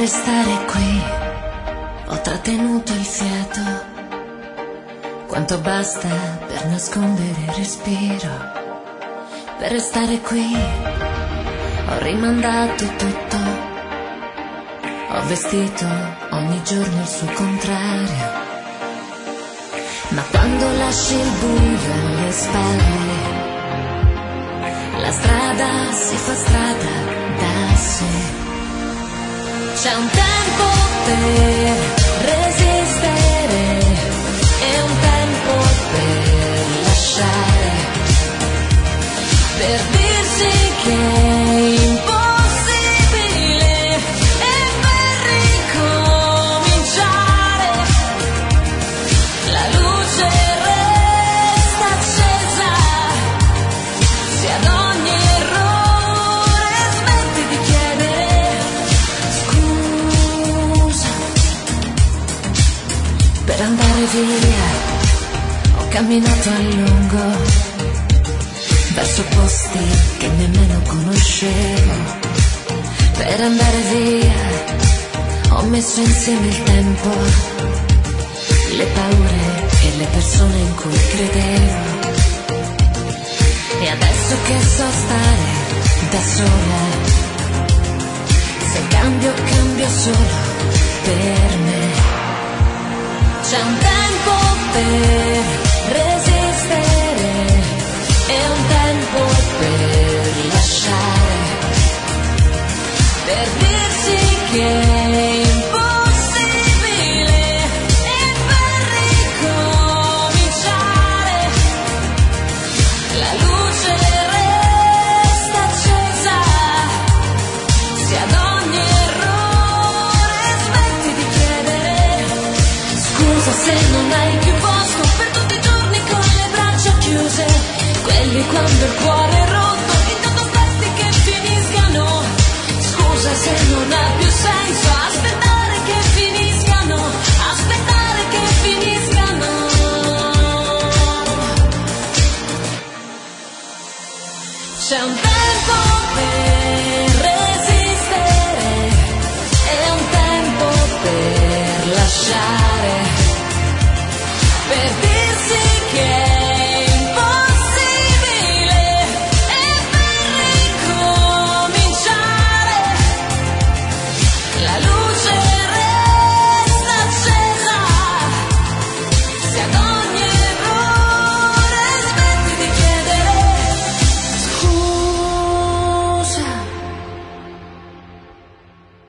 restare qui, ho trattenuto il fiato. Quanto basta per nascondere il respiro. Per restare qui, ho rimandato tutto. Ho vestito ogni giorno il suo contrario. Ma quando lasci il buio alle spalle, la strada si fa strada da sé. C'è un tempo per resistere e un tempo per lasciare, per dirsi che è impossibile e per ricominciare. La luce resta accesa, se ad ogni errore smetti di chiedere scusa. Per andare via ho camminato a lungo verso posti che nemmeno conoscevo. Per andare via ho messo insieme il tempo, le paure e le persone in cui credevo. E adesso che so stare da sola, se cambio, cambio solo per me. C'è un tempo per resistere e un tempo per lasciare, per dirsi che è impossibile e per ricominciare. La luce resta accesa, se ad ogni errore smetti di chiedere scusa se non hai più posto per tutti i giorni con le braccia chiuse. Quelli quando il cuore è rotto, intanto aspetti che finiscano. Scusa se non ha più senso aspettare che finiscano, aspettare che finiscano. C'è un